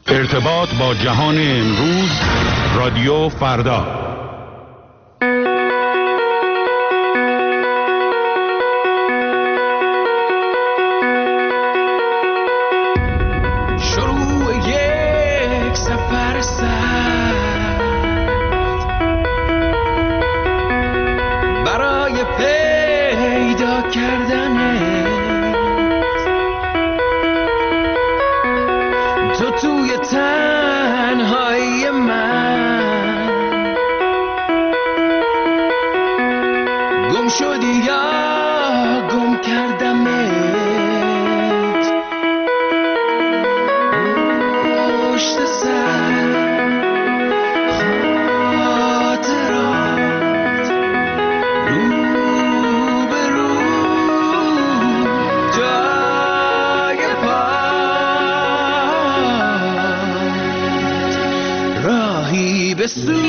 ارتباط با جهان امروز، رادیو فردا. شروع یک سفر سخت برای پیدا کردنت، تو توی تنهایی من گم شدی یا گم کردمت. پشت سر خاطرات، رو به رو جای پات، راهی به سوی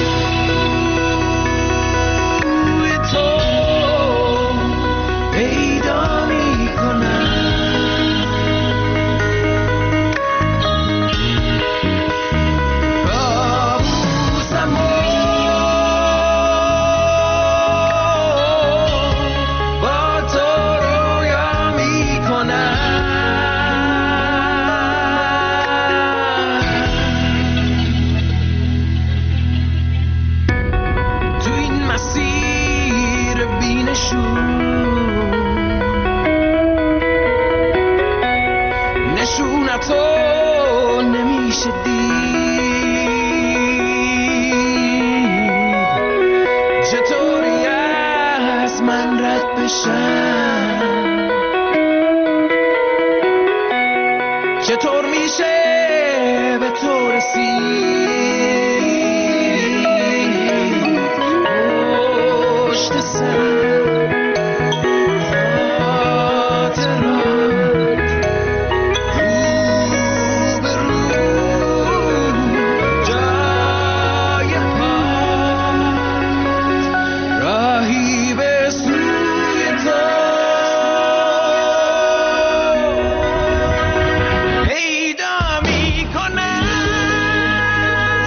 تو پیدا می‌کنم. کابوسمو با تو رویا می‌کنم. تو این مسیر بی‌نشون، نشونتو نمیشه دید، چطوری از من رد بشم، چطور میشه به تو رسید. پشت سر خاطرات، رو به رو جای پات، راهی به سوی تو پیدا می‌کنم.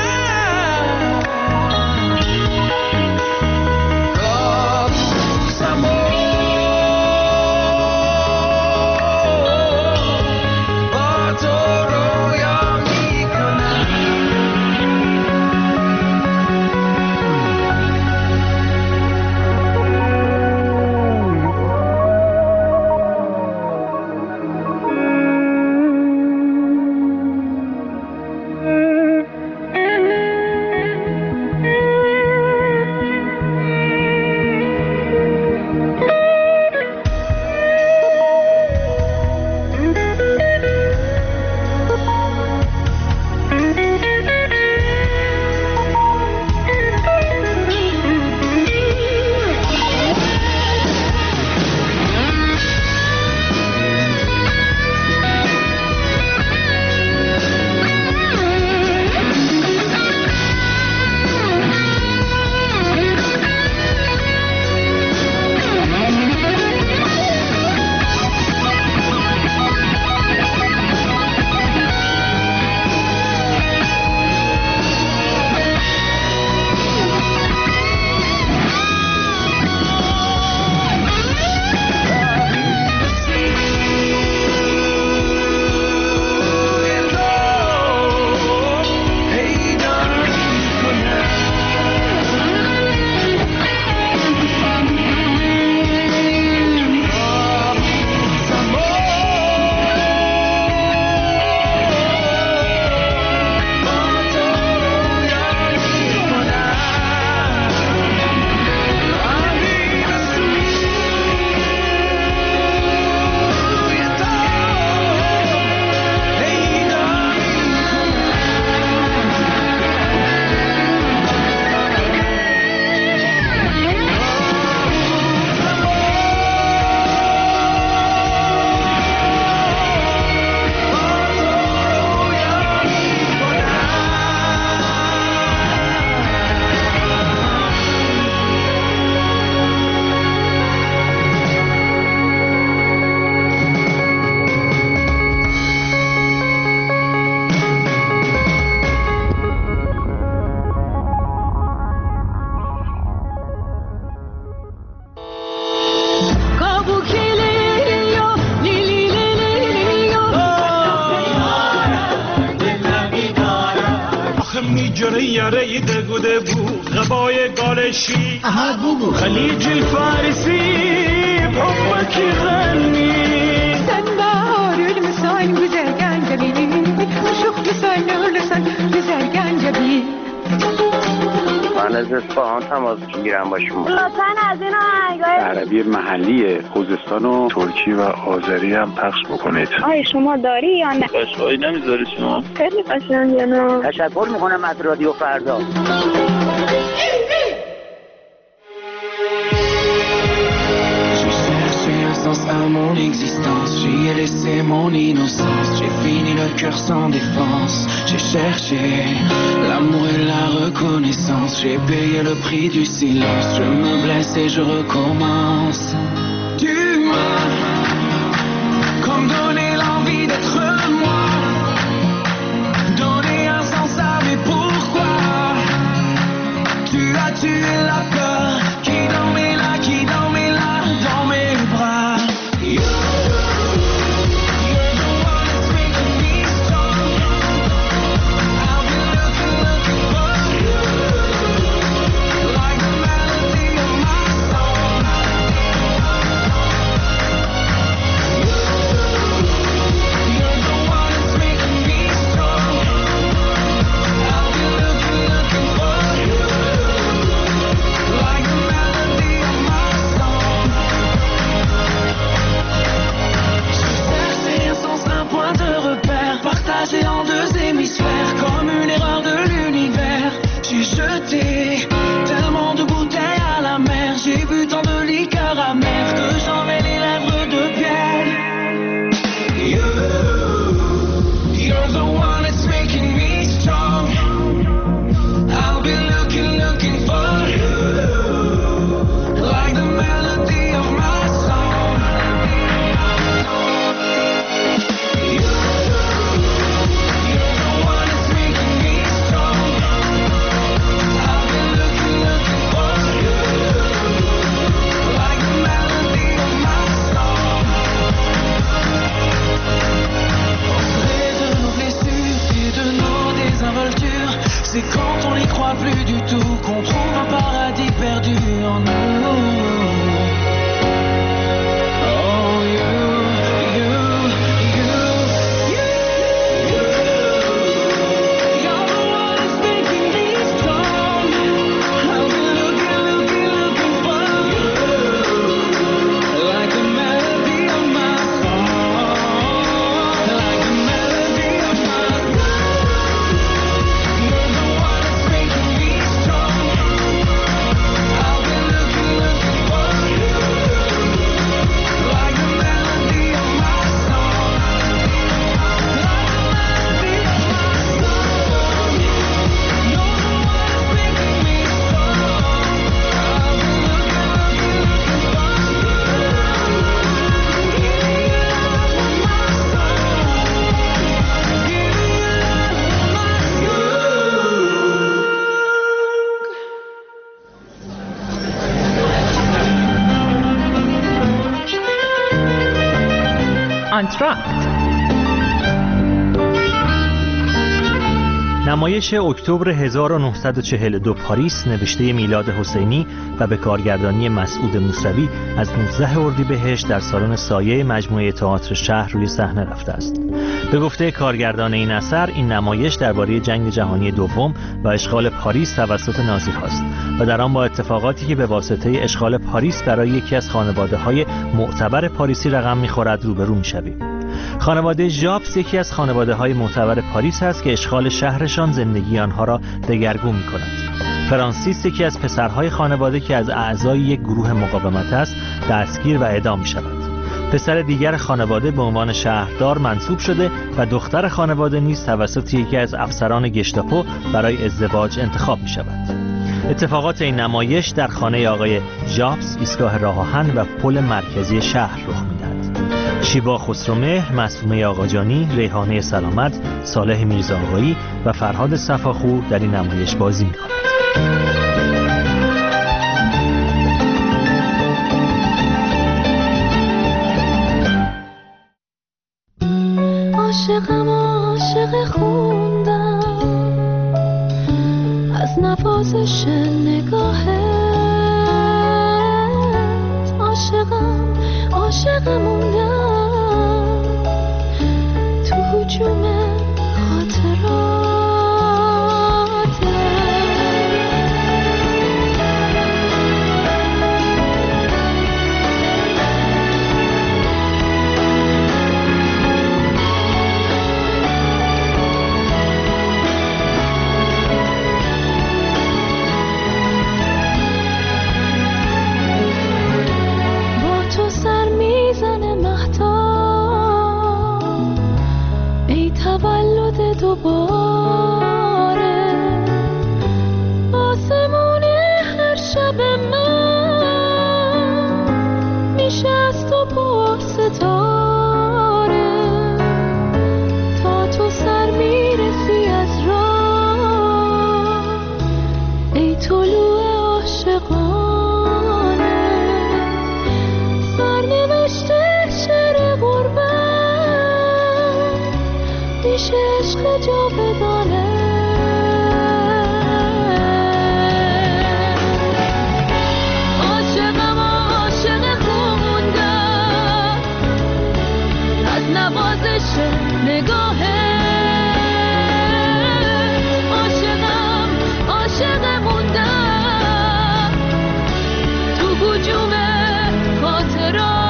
ياري دقود بو غباي قالشي بو خليج الفارسي بحبك يغني Sen baharül müsail güzel gencebi Aşık güzel ölürsen güzel gencebi من از اصفهان تماس میگیرم با شما. لطفاً از این آهنگای عربی محلی خوزستان و ترکی و آذری هم پخش بکنید. آیا شما داری یا نه؟ قشقایی نمیذاری شما؟ خیلی قشنگه نه؟ تشکر میکنم از رادیو فردا. À mon existence, j'y ai laissé mon innocence. J'ai fini le cœur sans défense. J'ai cherché l'amour et la reconnaissance. J'ai payé le prix du silence. Je me blesse et je recommence. Tu m'as comme donné l'envie d'être moi, donné un sens à mes pourquoi. Tu as tué la peur qui dormait là, dans mes bras. En deux hémisphères, comme une erreur de l'univers. J'ai jeté tellement de bouteilles à la mer. J'ai bu tant de liqueurs amères que j'en ai les lèvres de pierre. You're the one that's making me strong. I'll be looking for you, like the melody of my song. C'est quand on n'y croit plus du tout qu'on trouve un paradis perdu en nous. Oh, you. You're the one that's making me strong. I'll be looking for you, like the melody of my song, like the melody of my song. انتراکت. نمایش اکتبر 1942 پاریس نوشته میلاد حسینی و به کارگردانی مسعود موسوی از 19 اردیبهشت در سالن سایه مجموعه تئاتر شهر روی صحنه رفته است. به گفته کارگردان این اثر، این نمایش درباره جنگ جهانی دوم و اشغال پاریس توسط نازی هاست و در آن با اتفاقاتی که به واسطه اشغال پاریس برای یکی از خانواده‌های معتبر پاریسی رقم می‌خورد روبرو می‌شویم. خانواده ژابس یکی از خانواده‌های معتبر پاریس است که اشغال شهرشان زندگی آنها را دگرگون می‌کند. فرانسیس یکی از پسرهای خانواده که از اعضای یک گروه مقاومت است، دستگیر و اعدام می‌شود. پسر دیگر خانواده به عنوان شهردار منصوب شده و دختر خانواده نیز توسط یکی از افسران گشتاپو برای ازدواج انتخاب می‌شود. اتفاقات این نمایش در خانه آقای ژابس، ایستگاه راه آهن و پل مرکزی شهر رخ می‌دهد. شیبا خسرومهر، معصومه آقاجانی، ریحانه سلامت، صالح میرزاآقایی و فرهاد صفاخو در این نمایش بازی می‌کنند. عاشق خوندم از نوازش نگاهت عاشق موندم تو هجوم خاطرات. دوباره آسمون هر شب من میشه از تو با ستاره تا تو سر میرسی از راه ای طلوع عاشقانه سرنوشته شعر غربت میشه عشق جاودانه. عاشقم عاشق خوندم از نوازش نگاهه. عاشقم عاشق موندم تو هجوم خاطرات.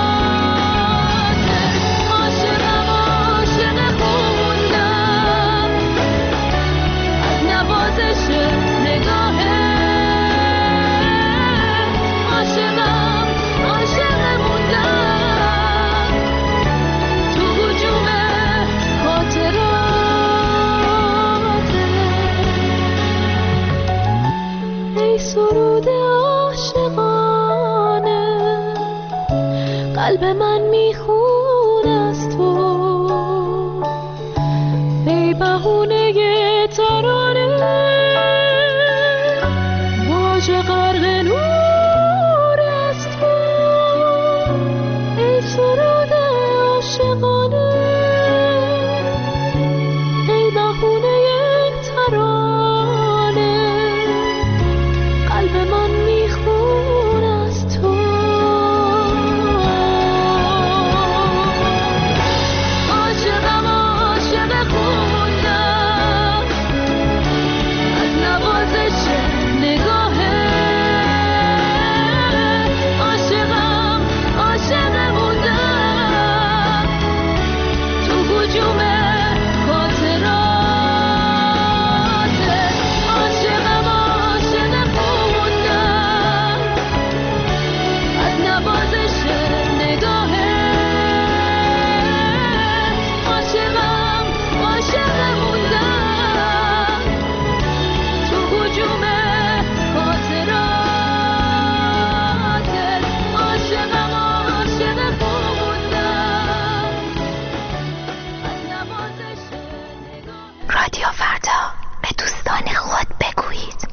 قلب من میخون از تو ای بهونه ترانه موج غرق نور از تو ای سرود عاشقانه ای بهونه ترانه قلب من میخون از تو. رادیو فردا به دوستان خود بگویید.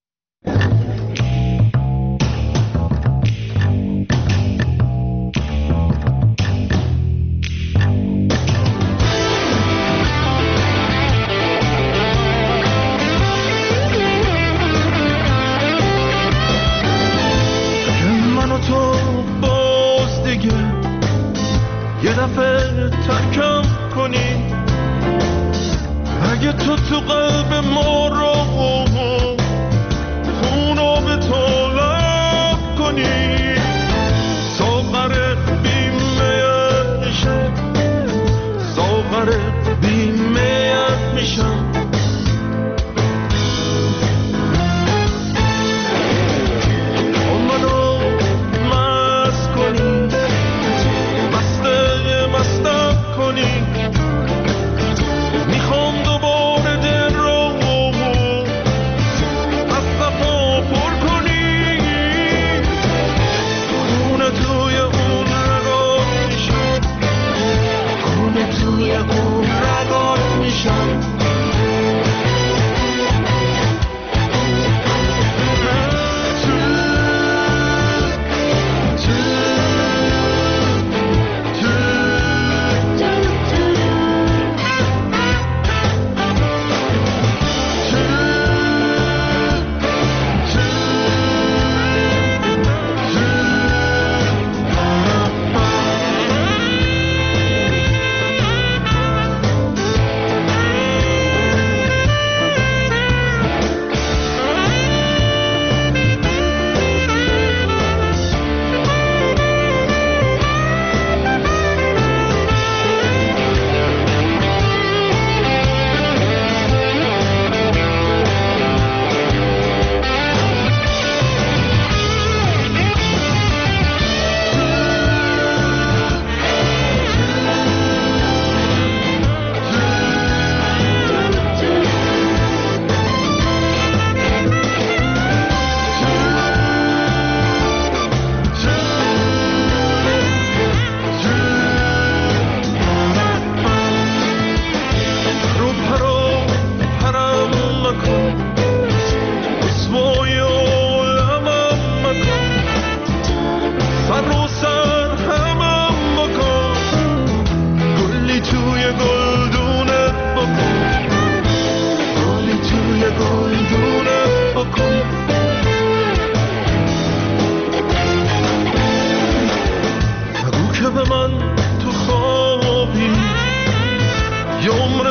من و تو باز دیگه یه دفعه ترکم کنی اگه تو قلب ما رو خونو به طلب کنی ساغر بیمیت میشم ساغر بیمیت میشم منو مست کنی مستم کنی میخوام دوباره دل رو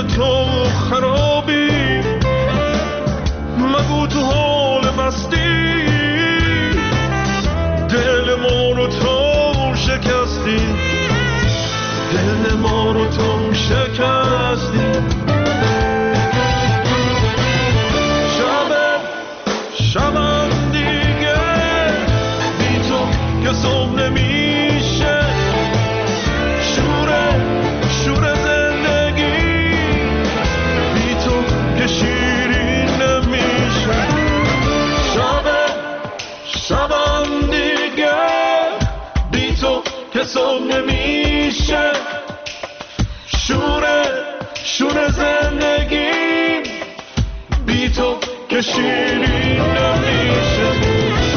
تو خرابی، مگو تو حال مستی، دل ما رو تو شکستی، دل ما رو تو شکستی. شبم دیگه بی تو که صبح نمیشه، شور زندگی بی تو که شیرین نمیشه. شبم دیگه بی تو که صبح نمیشه، شور زندگی بی تو که شیرین نمیشه.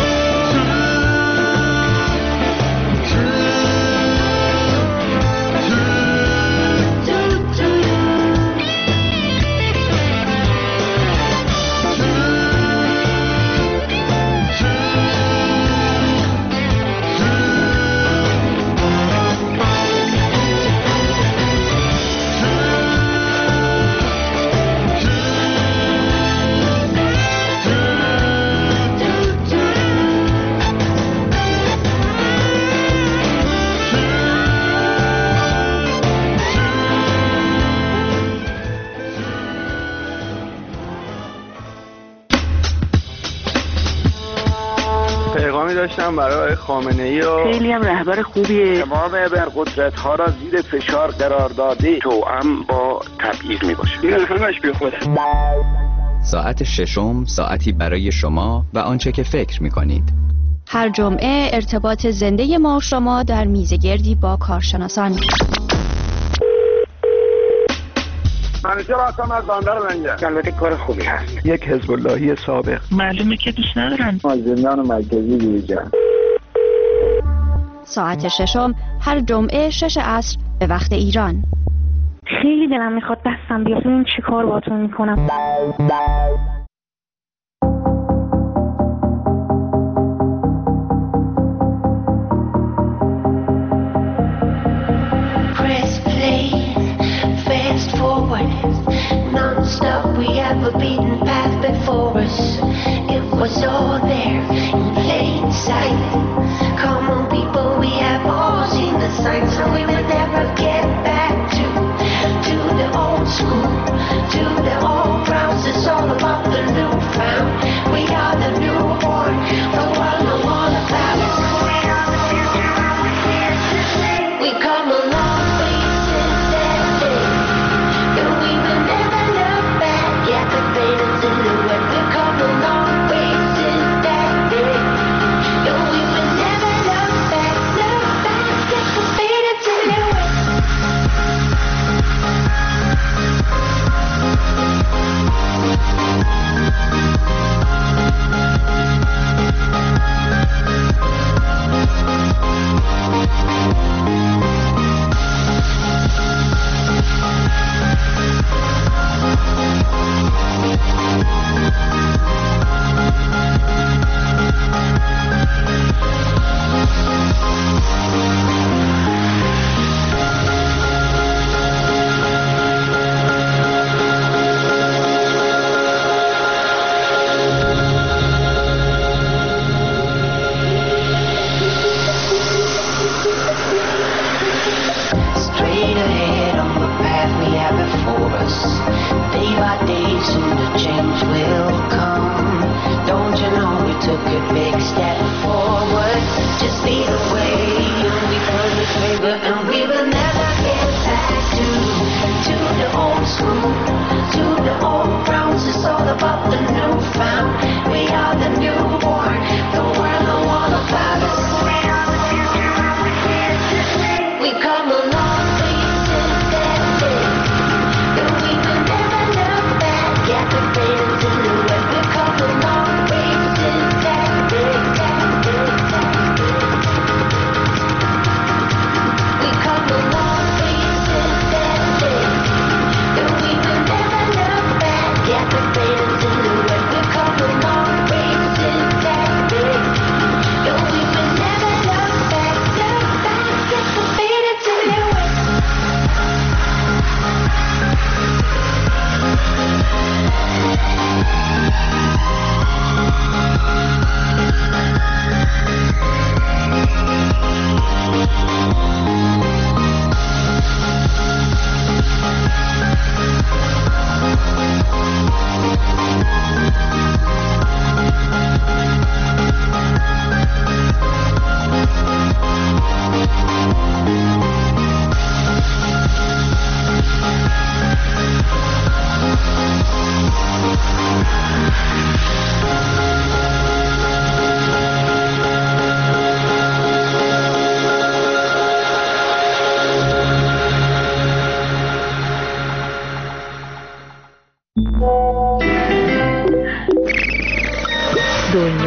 داشتم برای خامنه‌ای و خیلی هم رهبر خوبیه. تمام ابرقدرت‌ها را زیر فشار قرار داده، توأم با تبعیض میباشه. این همش بیخوده. ساعت ششم، ساعتی برای شما و آنچه که فکر میکنید. هر جمعه ارتباط زنده ما شما در میزگردی با کارشناسان. منیجر آسام از باندر منجه. البته کار خوبی هست. یک حزب اللهی سابق. معلومه که دوست ندارن. از زندان مرکزی بیرون. ساعت ششم هر جمعه 6 عصر به وقت ایران. خیلی دلم میخواد دستم بیاد. این چی کار باتون میکنم؟ Non-stop, we have a beaten path before us. It was all there in plain sight. Come on people, we have all seen the signs, so we will never get back to the old school, to the old grounds. It's all about the new found. We are the newborn, the world no more about us. We are the future, we're here to stay. We come a long way since that day. And we will never look back. Yeah, the faded silhouette. We come a long way since that day. And we will never look back. Yeah, the faded silhouette. Straight ahead on the path we have before us. Day by day soon the change will come. Don't you know we took a big step forward? Just lead the way and we turn the favor, and we will never get back to the old school, to the old grounds. It's all about the new found. We are the newborn, the world know all about us. We are the future, we're here to stay. We come along. Yeah, the faded silhouette. We come a long way since that day.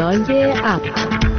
صدای اپ.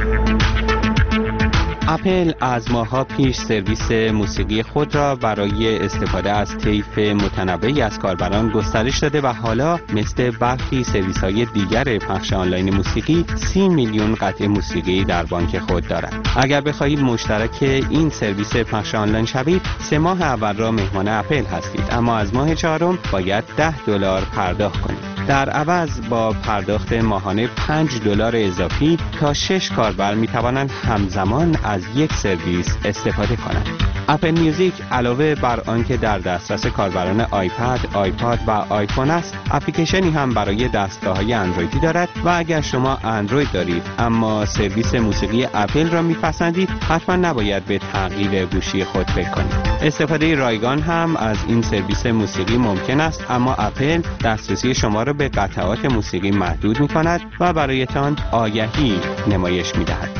اپل از ماه‌ها پیش سرویس موسیقی خود را برای استفاده از طیف متنوعی از کاربران گسترش داده و حالا مثل برخی سرویس‌های دیگر پخش آنلاین موسیقی 30 میلیون قطعه موسیقی در بانک خود دارد. اگر بخواهید مشترک این سرویس پخش آنلاین شوید، 3 ماه اول را مهمان اپل هستید، اما از ماه چهارم باید $10 پرداخت کنید. در عوض با پرداخت ماهانه $5 اضافی تا 6 کاربر می توانند همزمان از یک سرویس استفاده کنند. اپل میوزیک علاوه بر آنکه در دسترس کاربران آیپد، آیپاد و آیفون است، اپلیکیشنی هم برای دستگاه‌های اندرویدی دارد و اگر شما اندروید دارید اما سرویس موسیقی اپل را میپسندید، حتما نباید به تغییر گوشی خود فکر کنید. استفاده رایگان هم از این سرویس موسیقی ممکن است، اما اپل دسترسی شما را به قطعات موسیقی محدود می‌کند و برایتان آگهی نمایش می‌دهد.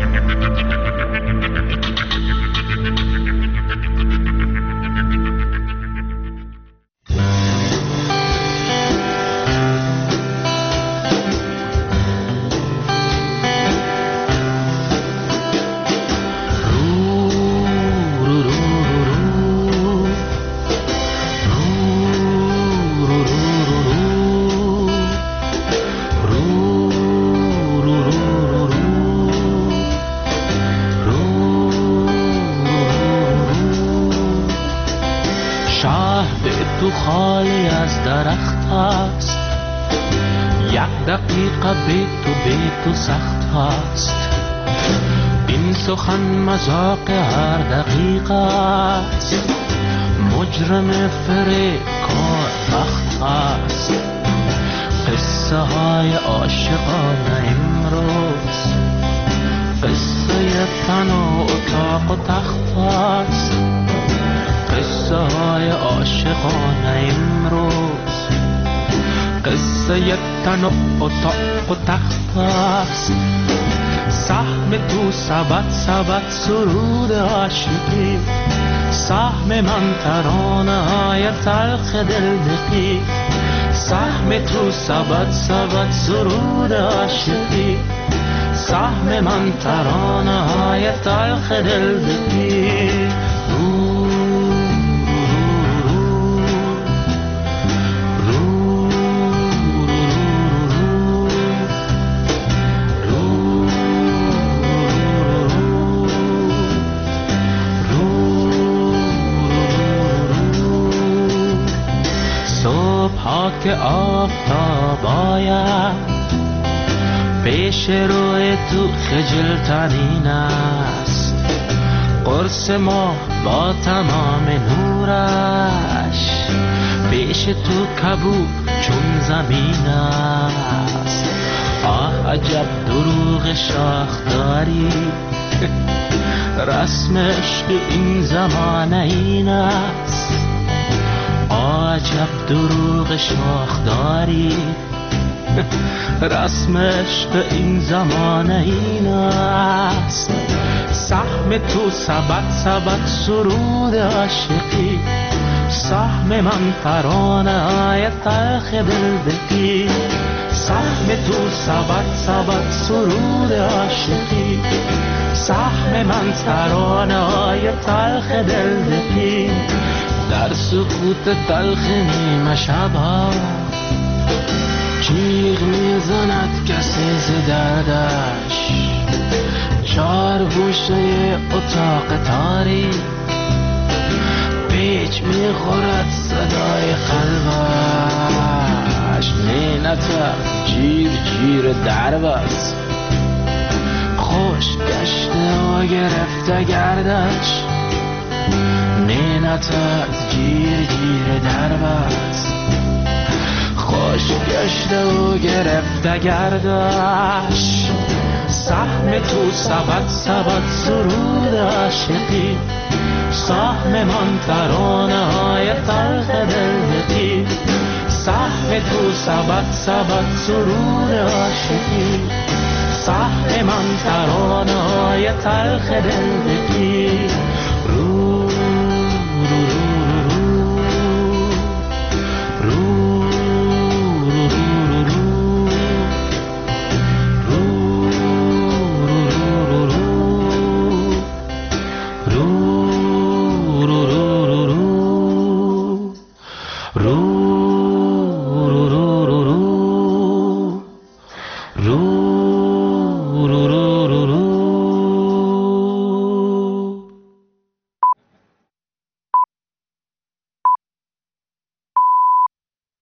خالی از درخت است، یک دقیقه بی تو سخت است. این سخن مذاق هر دقیقه است، مجرم فریبکار بخت است. قصه های عاشقانه امروز، قصه تن و اتاق و تخت است. قصه های عاشقانه امروز، قصه تن و اتاق و تخت است. سهم تو سبد سرود عاشقی، سهم من ترانه های تلخ دلدقی. سهم تو سبد سرود عاشقی، سهم من ترانه های تلخ دلدقی. که آفتاب آید پیش روی تو خجل ترین است. قرص ما با تمام نورش پیش تو کبود چون زمین است. آه عجب دروغ شاخداری، رسم عشق این زمانه این است. عجب دروغ شاخداری، رسم عشق این زمانه این است. سهم تو سبد سرود عاشقی، سهم من ترانه های تلخ دلدقی. سهم تو سبد سرود عاشقی، سهم من ترانه های تلخ دلدقی. در سکوت تلخ نیمه شبها جیغ میزند کسی ز دردش. چار گوشه اتاق تاریک پیچ میخورد صدای قلبش. نینتر جیر درب است، خوش گشته و گرفته گردش. نینت از جیر درب است، خوش گشته و گرفته گردش. سهم تو سبد سرود عاشقی، سهم من ترانه های تلخ دلدقی. سهم تو سبد سرود عاشقی، سهم من ترانه های تلخ دلدقی.